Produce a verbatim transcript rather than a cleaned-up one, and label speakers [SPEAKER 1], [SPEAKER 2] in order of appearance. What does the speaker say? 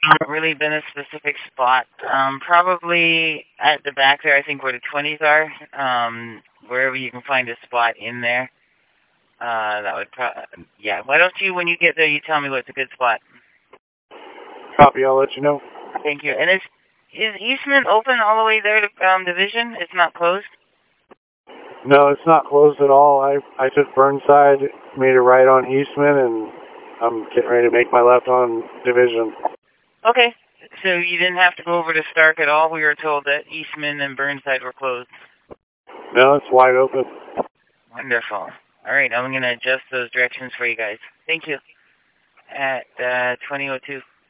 [SPEAKER 1] not really been a specific spot. Um, probably at the back there, I think where the twenties are. Um, wherever you can find a spot in there. Uh, that would pro- yeah. Why don't you, when you get there, you tell me what's a good spot.
[SPEAKER 2] Copy, I'll let you know.
[SPEAKER 1] Thank you. And is is Eastman open all the way there to um, Division? It's not closed?
[SPEAKER 2] No, it's not closed at all. I I took Burnside, made a right on Eastman, and I'm getting ready to make my left on Division.
[SPEAKER 1] Okay. So you didn't have to go over to Stark at all? We were told that Eastman and Burnside were closed.
[SPEAKER 2] No, it's wide open.
[SPEAKER 1] Wonderful. All right, I'm going to adjust those directions for you guys. Thank you. At uh, twenty oh two.